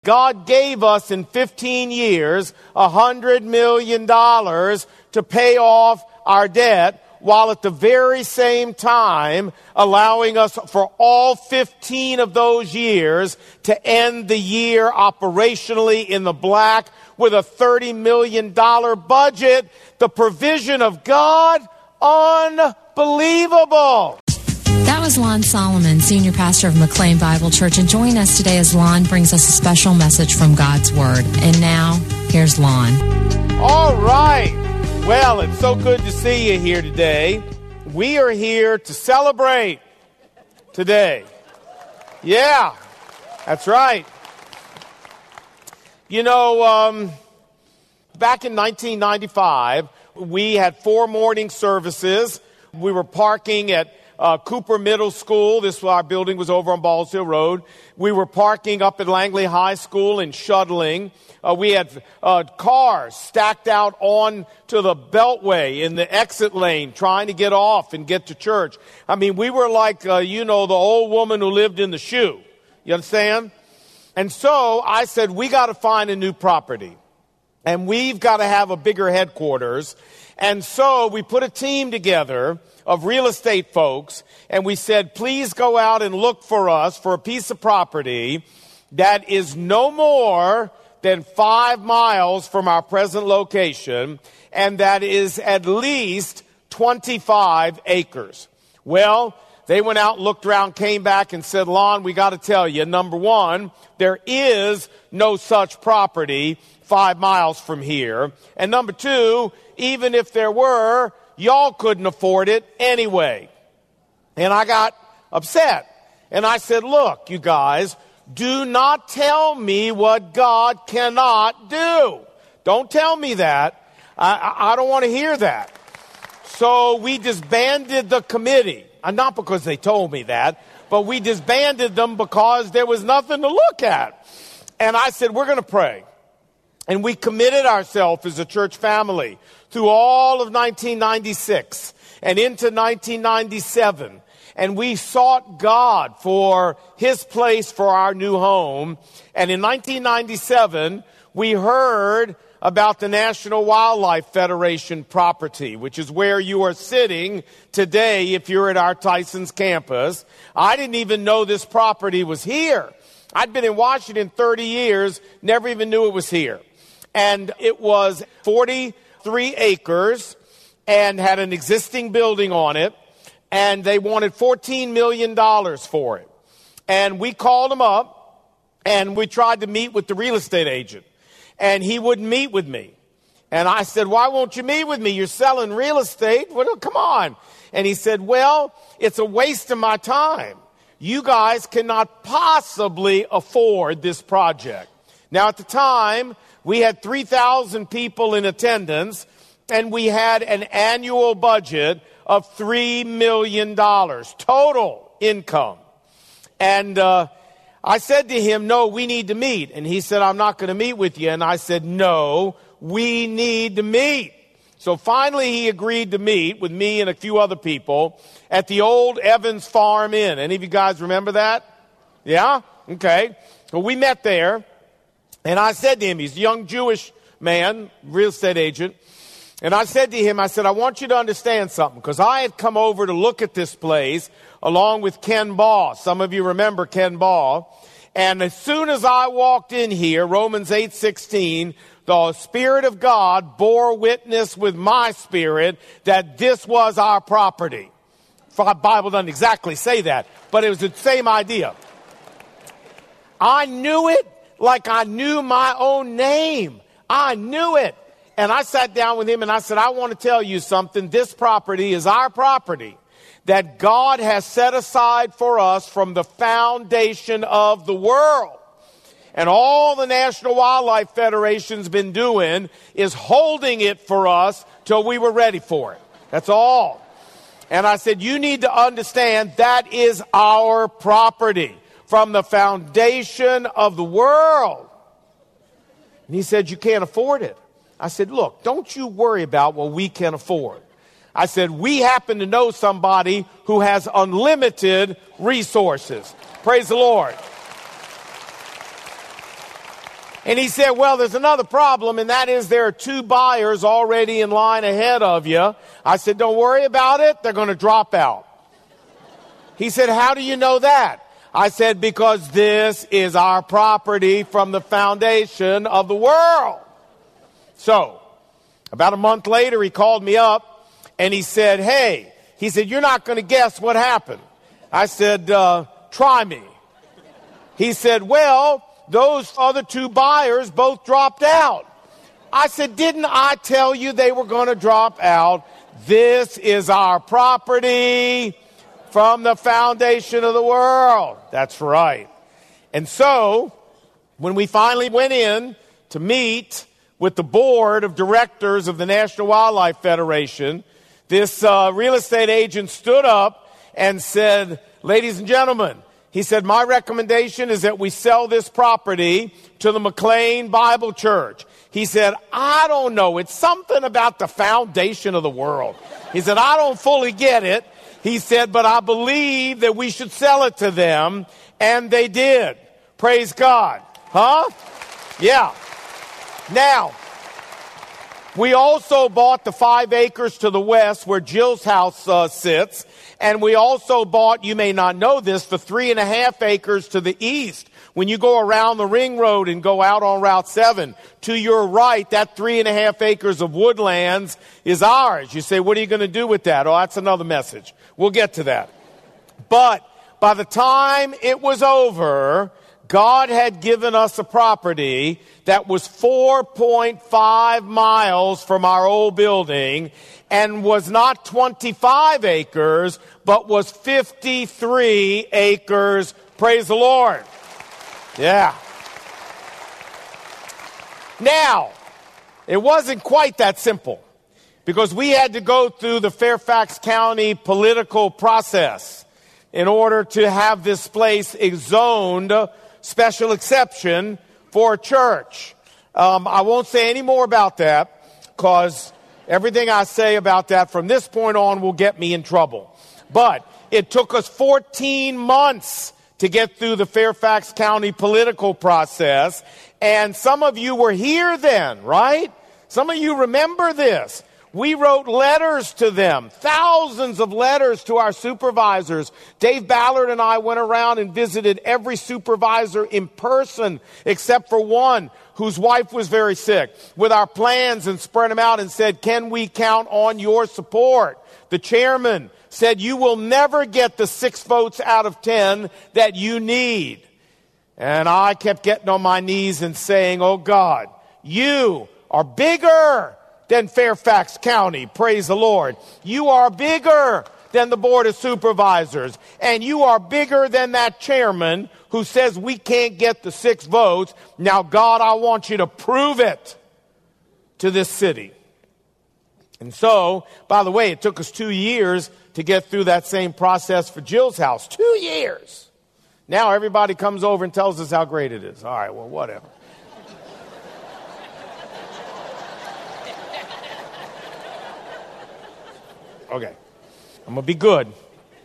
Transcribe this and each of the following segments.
God gave us in 15 years $100 million to pay off our debt, while at the very same time allowing us for all 15 of those years to end the year operationally in the black with a $30 million budget. The provision of God, unbelievable. That was Lon Solomon, senior pastor of McLean Bible Church, and join us today as Lon brings us a special message from God's Word. And now, here's Lon. All right. Well, it's so good to see you here today. We are here to celebrate today. Yeah, that's right. You know, back in 1995, we had 4 morning services. We were parking at Cooper Middle School. Our building was over on Balls Hill Road. We were parking up at Langley High School and shuttling. We had cars stacked out on to the beltway in the exit lane trying to get off and get to church. I mean, we were like, the old woman who lived in the shoe. You understand? And so I said, we got to find a new property. And we've got to have a bigger headquarters. And so we put a team together of real estate folks, and we said, please go out and look for us for a piece of property that is no more than 5 miles from our present location, and that is at least 25 acres. Well, they went out, looked around, came back and said, Lon, we got to tell you, number one, there is no such property 5 miles from here. And number two, even if there were, y'all couldn't afford it anyway. And I got upset. And I said, look, you guys, do not tell me what God cannot do. Don't tell me that. I don't want to hear that. So we disbanded the committee. Not because they told me that, but we disbanded them because there was nothing to look at. And I said, we're going to pray. And we committed ourselves as a church family through all of 1996 and into 1997. And we sought God for His place for our new home. And in 1997, we heard about the National Wildlife Federation property, which is where you are sitting today if you're at our Tysons campus. I didn't even know this property was here. I'd been in Washington 30 years, never even knew it was here. And it was 43 acres and had an existing building on it. And they wanted $14 million for it. And we called them up and we tried to meet with the real estate agent. And he wouldn't meet with me. And I said, why won't you meet with me? You're selling real estate. Well, come on. And he said, well, it's a waste of my time. You guys cannot possibly afford this project. Now, at the time, we had 3,000 people in attendance, and we had an annual budget of $3 million total income. And I said to him, no, we need to meet. And he said, I'm not going to meet with you. And I said, no, we need to meet. So finally he agreed to meet with me and a few other people at the old Evans Farm Inn. Any of you guys remember that? Yeah? Okay. So we met there. And I said to him, he's a young Jewish man, real estate agent. And I said to him, I said, I want you to understand something, because I had come over to look at this place along with Ken Baugh. Some of you remember Ken Baugh. And as soon as I walked in here, Romans 8:16, the Spirit of God bore witness with my spirit that this was our property. The Bible doesn't exactly say that, but it was the same idea. I knew it like I knew my own name. I knew it. And I sat down with him and I said, I want to tell you something. This property is our property that God has set aside for us from the foundation of the world. And all the National Wildlife Federation's been doing is holding it for us till we were ready for it. That's all. And I said, you need to understand that is our property from the foundation of the world. And he said, you can't afford it. I said, look, don't you worry about what we can afford. I said, we happen to know somebody who has unlimited resources. Praise the Lord. And he said, well, there's another problem, and that is there are 2 buyers already in line ahead of you. I said, don't worry about it. They're going to drop out. He said, how do you know that? I said, because this is our property from the foundation of the world. So, about a month later, he called me up, and he said, hey, he said, you're not going to guess what happened. I said, try me. He said, well, those other 2 buyers both dropped out. I said, didn't I tell you they were going to drop out? This is our property from the foundation of the world. That's right. And so, when we finally went in to meet with the board of directors of the National Wildlife Federation, this real estate agent stood up and said, ladies and gentlemen, he said, my recommendation is that we sell this property to the McLean Bible Church. He said, I don't know. It's something about the foundation of the world. He said, I don't fully get it. He said, but I believe that we should sell it to them. And they did. Praise God. Huh? Yeah. Now, we also bought the 5 acres to the west where Jill's house sits. And we also bought, you may not know this, the 3.5 acres to the east. When you go around the ring road and go out on Route 7, to your right, that 3.5 acres of woodlands is ours. You say, what are you going to do with that? Oh, that's another message. We'll get to that. But by the time it was over, God had given us a property that was 4.5 miles from our old building and was not 25 acres, but was 53 acres. Praise the Lord. Yeah. Now, it wasn't quite that simple because we had to go through the Fairfax County political process in order to have this place zoned special exception for a church. I won't say any more about that because everything I say about that from this point on will get me in trouble. But it took us 14 months to get through the Fairfax County political process. And some of you were here then, right? Some of you remember this. We wrote letters to them, thousands of letters to our supervisors. Dave Ballard and I went around and visited every supervisor in person except for one whose wife was very sick, with our plans and spread them out and said, can we count on your support? The chairman said, you will never get the 6 votes out of 10 that you need. And I kept getting on my knees and saying, oh God, you are bigger than Fairfax County. Praise the Lord. You are bigger than the Board of Supervisors. And you are bigger than that chairman who says we can't get the 6 votes. Now, God, I want you to prove it to this city. And so, by the way, it took us 2 years to get through that same process for Jill's house. 2 years. Now everybody comes over and tells us how great it is. All right, well, whatever. Okay, I'm going to be good.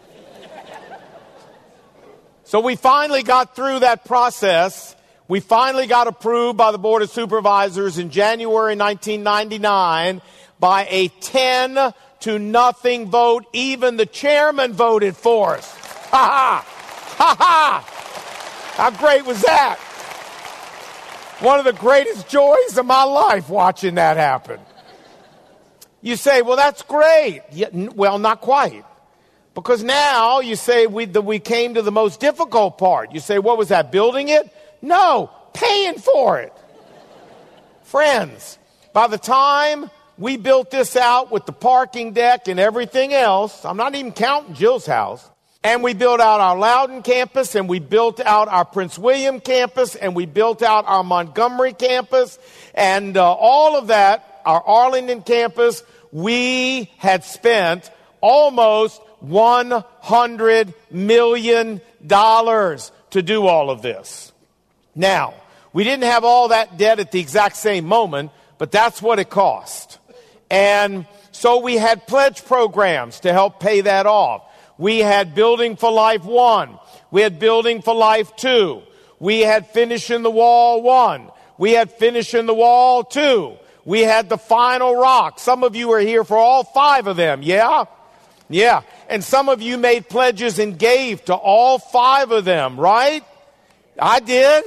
So we finally got through that process. We finally got approved by the Board of Supervisors in January 1999 by a 10-0 vote. Even the chairman voted for us. Ha ha! Ha ha! How great was that? One of the greatest joys of my life watching that happen. You say, well, that's great. Yeah, well, not quite. Because now you say we came to the most difficult part. You say, what was that, building it? No, paying for it. Friends, by the time we built this out with the parking deck and everything else, I'm not even counting Jill's house, and we built out our Loudoun campus, and we built out our Prince William campus, and we built out our Montgomery campus, and all of that, our Arlington campus, we had spent almost $100 million to do all of this. Now, we didn't have all that debt at the exact same moment, but that's what it cost. And so we had pledge programs to help pay that off. We had Building for Life 1. We had Building for Life 2. We had Finishing the Wall 1. We had finishing the wall 2. We had the final rock. Some of you are here for all 5 of them, yeah? Yeah. And some of you made pledges and gave to all 5 of them, right? I did.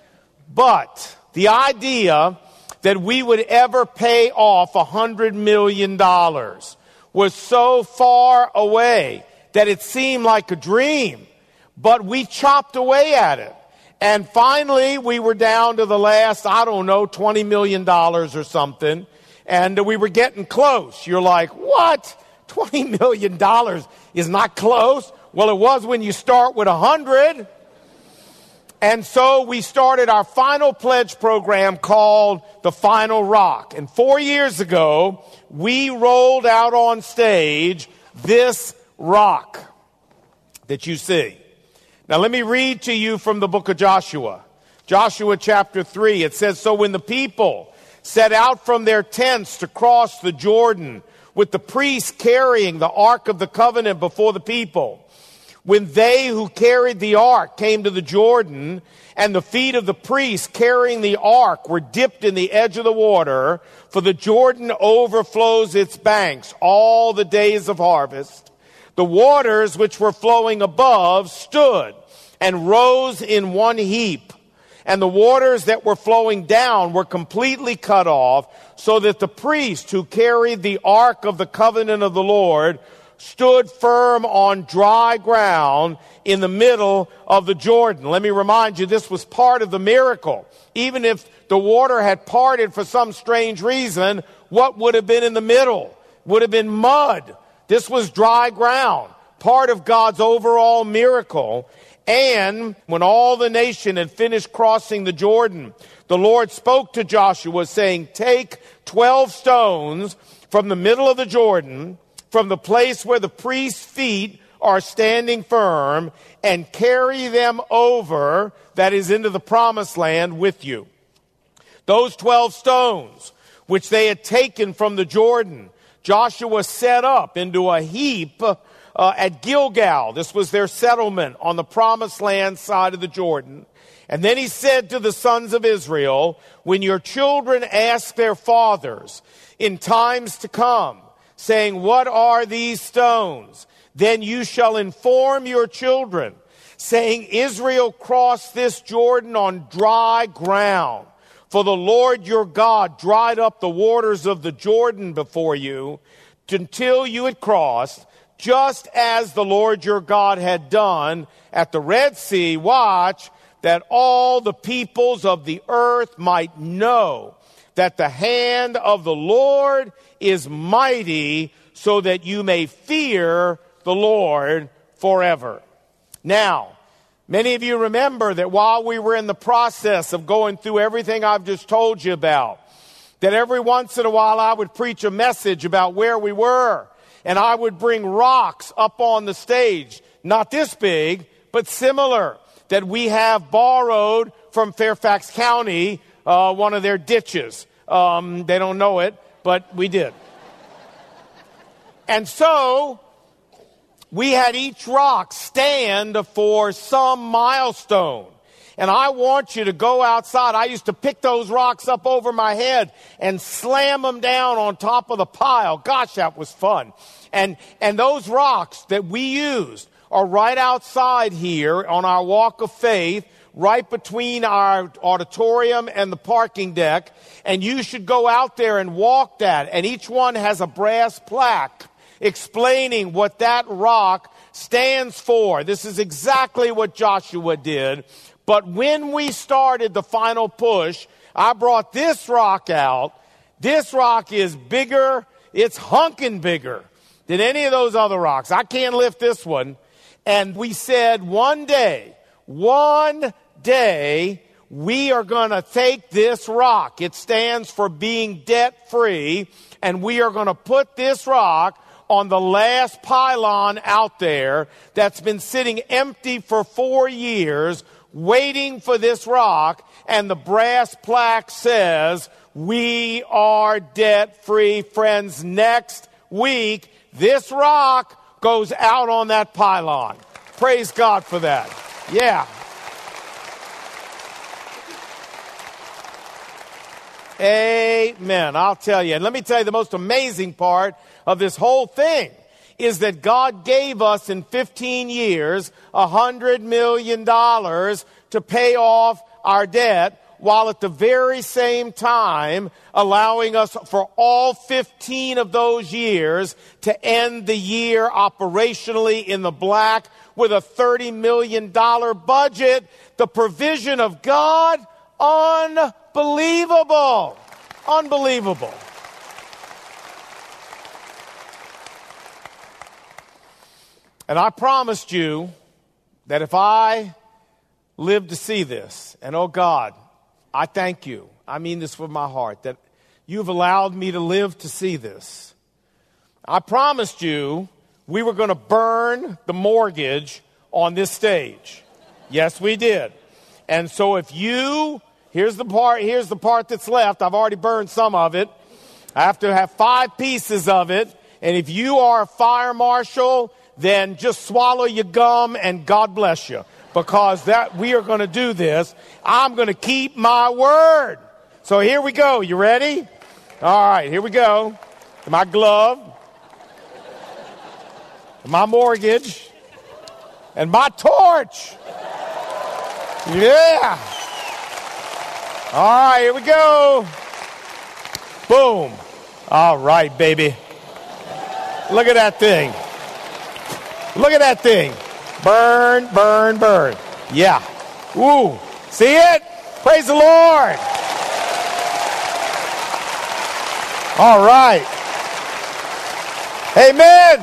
But the idea that we would ever pay off $100 million was so far away that it seemed like a dream. But we chopped away at it. And finally, we were down to the last, $20 million or something. And we were getting close. You're like, what? $20 million is not close? Well, it was when you start with 100. And so we started our final pledge program called The Final Rock. And 4 years ago, we rolled out on stage this rock that you see. Now, let me read to you from the book of Joshua. Joshua chapter 3. It says, "So when the people set out from their tents to cross the Jordan, with the priests carrying the Ark of the Covenant before the people, when they who carried the Ark came to the Jordan, and the feet of the priests carrying the Ark were dipped in the edge of the water, for the Jordan overflows its banks all the days of harvest, the waters which were flowing above stood and rose in one heap, and the waters that were flowing down were completely cut off, so that the priests who carried the Ark of the Covenant of the Lord stood firm on dry ground in the middle of the Jordan." Let me remind you, this was part of the miracle. Even if the water had parted for some strange reason, what would have been in the middle? Would have been mud. This was dry ground, part of God's overall miracle. And when all the nation had finished crossing the Jordan, the Lord spoke to Joshua, saying, "Take 12 stones from the middle of the Jordan, from the place where the priest's feet are standing firm, and carry them over," that is, into the promised land, "with you." Those 12 stones, which they had taken from the Jordan, Joshua set up into a heap at Gilgal. This was their settlement on the promised land side of the Jordan. And then he said to the sons of Israel, "When your children ask their fathers in times to come, saying, 'What are these stones?' then you shall inform your children, saying, 'Israel crossed this Jordan on dry ground. For the Lord your God dried up the waters of the Jordan before you until you had crossed, just as the Lord your God had done at the Red Sea.' Watch, that all the peoples of the earth might know that the hand of the Lord is mighty, so that you may fear the Lord forever." Now, many of you remember that while we were in the process of going through everything I've just told you about, that every once in a while I would preach a message about where we were, and I would bring rocks up on the stage, not this big, but similar, that we have borrowed from Fairfax County, one of their ditches. They don't know it, but we did. And so we had each rock stand for some milestone. And I want you to go outside. I used to pick those rocks up over my head and slam them down on top of the pile. Gosh, that was fun. And those rocks that we used are right outside here on our walk of faith, right between our auditorium and the parking deck. And you should go out there and walk that. And each one has a brass plaque explaining what that rock stands for. This is exactly what Joshua did. But when we started the final push, I brought this rock out. This rock is bigger. It's hunking bigger than any of those other rocks. I can't lift this one. And we said one day, we are going to take this rock. It stands for being debt-free. And we are going to put this rock on the last pylon out there that's been sitting empty for 4 years, waiting for this rock. And the brass plaque says, "We are debt-free." Friends, next week, this rock goes out on that pylon. Praise God for that. Yeah. Amen. I'll tell you. And let me tell you, the most amazing part of this whole thing is that God gave us in 15 years $100 million to pay off our debt, while at the very same time allowing us for all 15 of those years to end the year operationally in the black with a $30 million budget. The provision of God, unbelievable. Unbelievable. And I promised you that if I live to see this, and oh God, I thank you. I mean this with my heart, that you've allowed me to live to see this. I promised you we were going to burn the mortgage on this stage. Yes, we did. And so if you, here's the part that's left. I've already burned some of it. I have to have 5 pieces of it. And if you are a fire marshal, then just swallow your gum and God bless you. Because that we are going to do this. I'm going to keep my word. So here we go. You ready? All right, here we go. My glove. My mortgage. And my torch. Yeah. All right, here we go. Boom. All right, baby. Look at that thing. Look at that thing. Burn, burn, burn. Yeah. Ooh. See it? Praise the Lord. All right. Amen.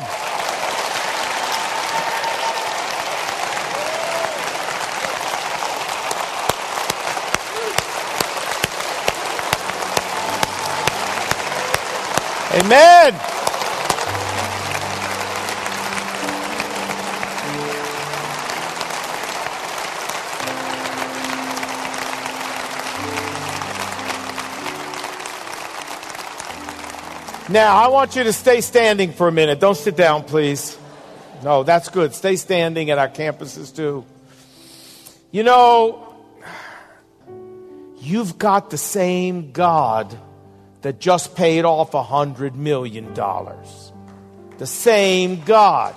Amen. Now, I want you to stay standing for a minute. Don't sit down, please. No, that's good. Stay standing at our campuses, too. You know, you've got the same God that just paid off $100 million. The same God.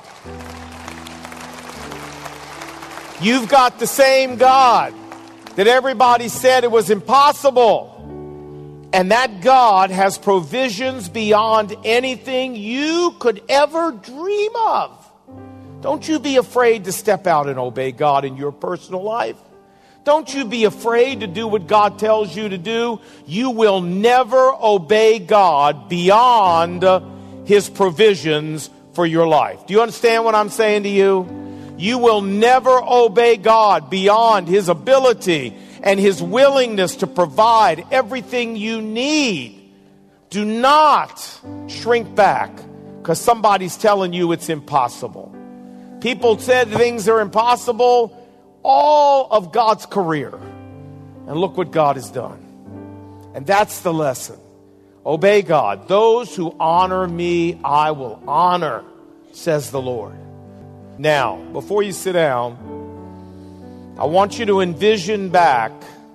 You've got the same God that everybody said it was impossible. And that God has provisions beyond anything you could ever dream of. Don't you be afraid to step out and obey God in your personal life. Don't you be afraid to do what God tells you to do. You will never obey God beyond His provisions for your life. Do you understand what I'm saying to you? You will never obey God beyond His ability and His willingness to provide everything you need. Do not shrink back because somebody's telling you it's impossible. People said things are impossible all of God's career. And look what God has done. And that's the lesson. Obey God. Those who honor me, I will honor, says the Lord. Now, before you sit down, I want you to envision back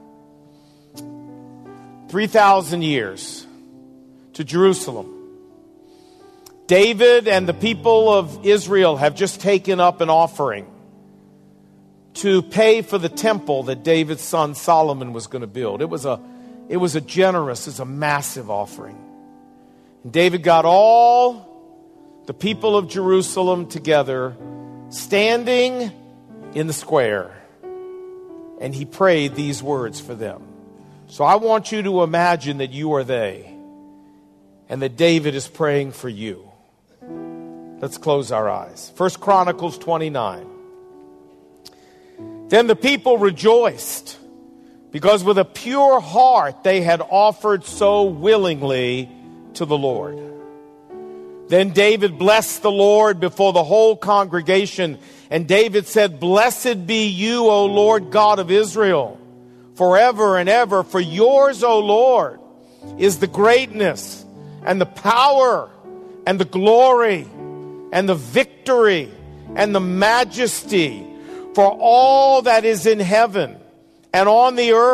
3,000 years to Jerusalem. David and the people of Israel have just taken up an offering to pay for the temple that David's son Solomon was going to build. It was a massive offering. And David got all the people of Jerusalem together, standing in the square. And he prayed these words for them. So I want you to imagine that you are they, and that David is praying for you. Let's close our eyes. 1 Chronicles 29. Then the people rejoiced, because with a pure heart they had offered so willingly to the Lord. Then David blessed the Lord before the whole congregation. And David said, "Blessed be you, O Lord God of Israel, forever and ever. For yours, O Lord, is the greatness and the power and the glory and the victory and the majesty. For all that is in heaven and on the earth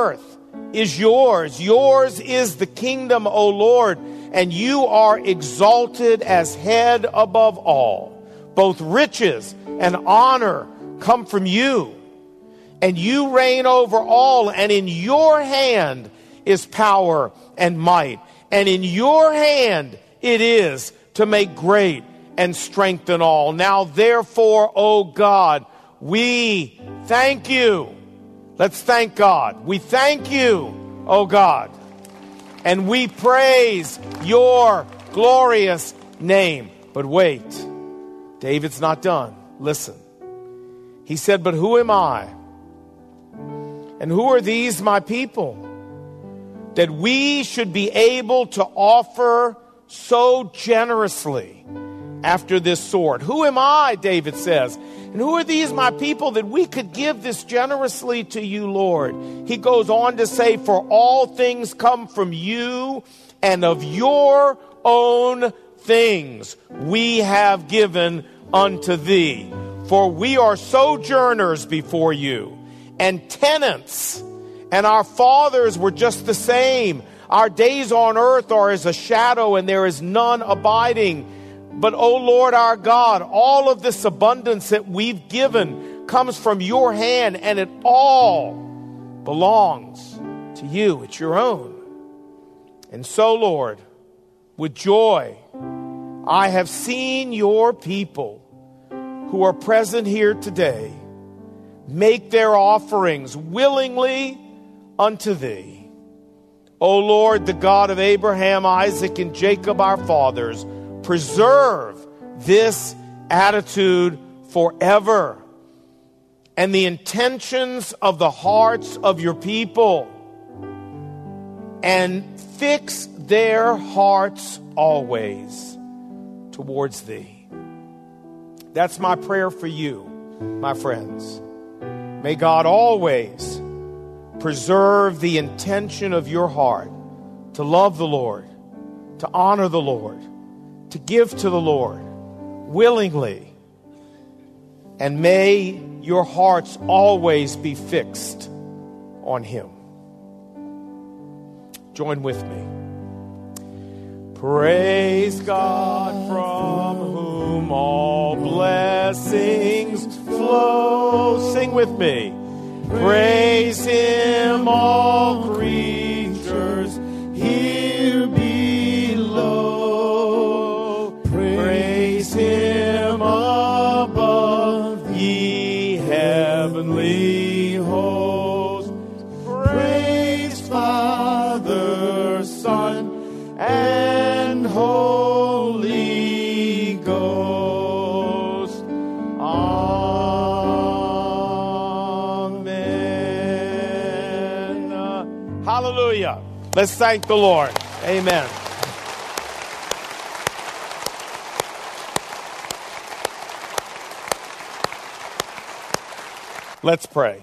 is yours. Yours is the kingdom, O Lord, and you are exalted as head above all. Both riches and honor come from you, and you reign over all, and in your hand is power and might, and in your hand it is to make great and strengthen all. Now therefore, O God, we thank you. Let's thank God. We thank you, O God, and we praise your glorious name. But wait, David's not done. Listen. He said, but who am I? And who are these my people, that we should be able to offer so generously after this sort? Who am I, David says, and who are these my people that we could give this generously to you, Lord? He goes on to say, for all things come from you, and of your own things we have given unto thee. For we are sojourners before you, and tenants, and our fathers were just the same. Our days on earth are as a shadow, and there is none abiding. But, O Lord our God, all of this abundance that we've given comes from your hand, and it all belongs to you. It's your own. And so, Lord, with joy, I have seen your people who are present here today make their offerings willingly unto thee. O Lord, the God of Abraham, Isaac, and Jacob, our fathers, preserve this attitude forever, and the intentions of the hearts of your people, and fix their hearts always towards thee. That's my prayer for you, my friends. May God always preserve the intention of your heart to love the Lord, to honor the Lord, to give to the Lord willingly. And may your hearts always be fixed on Him. Join with me. Praise God, from whom all blessings flow. Sing with me. Praise Him, all creatures here below. Praise Him above, ye heavenly hosts. Praise Father, Son, and Holy Ghost. Amen. Hallelujah. Let's thank the Lord. Amen. Let's pray.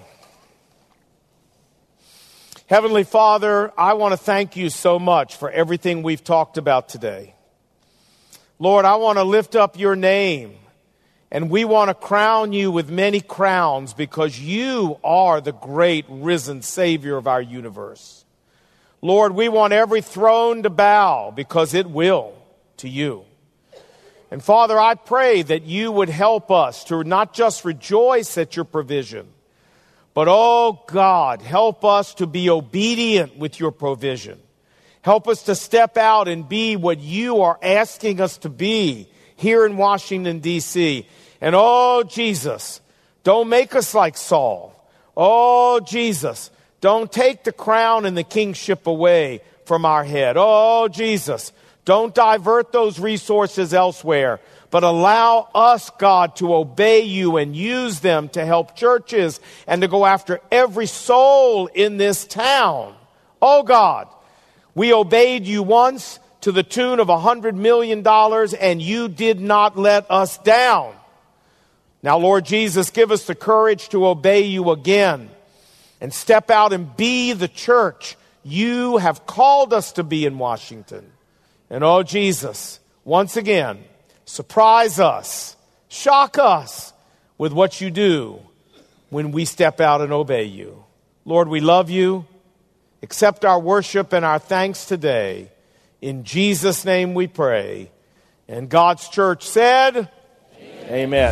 Heavenly Father, I want to thank you so much for everything we've talked about today. Lord, I want to lift up your name, and we want to crown you with many crowns because you are the great risen Savior of our universe. Lord, we want every throne to bow because it will to you. And Father, I pray that you would help us to not just rejoice at your provision, but, oh God, help us to be obedient with your provision. Help us to step out and be what you are asking us to be here in Washington, D.C. And, oh, Jesus, don't make us like Saul. Oh, Jesus, don't take the crown and the kingship away from our head. Oh, Jesus, don't divert those resources elsewhere, but allow us, God, to obey you and use them to help churches and to go after every soul in this town. Oh, God, we obeyed you once to the tune of $100 million, and you did not let us down. Now, Lord Jesus, give us the courage to obey you again and step out and be the church you have called us to be in Washington. And, oh, Jesus, once again, surprise us, shock us with what you do when we step out and obey you. Lord, we love you, Accept our worship and our thanks today. In Jesus' name we pray. And God's church said, Amen.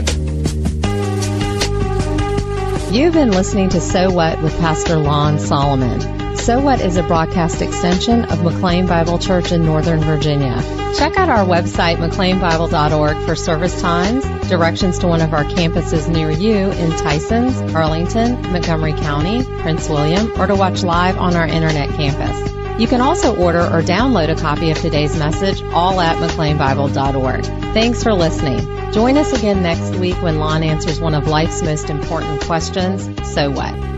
You've been listening to So What with Pastor Lon Solomon. So What is a broadcast extension of McLean Bible Church in Northern Virginia. Check out our website, McLeanBible.org, for service times, directions to one of our campuses near you in Tysons, Arlington, Montgomery County, Prince William, or to watch live on our internet campus. You can also order or download a copy of today's message, all at McLeanBible.org. Thanks for listening. Join us again next week when Lon answers one of life's most important questions, so what?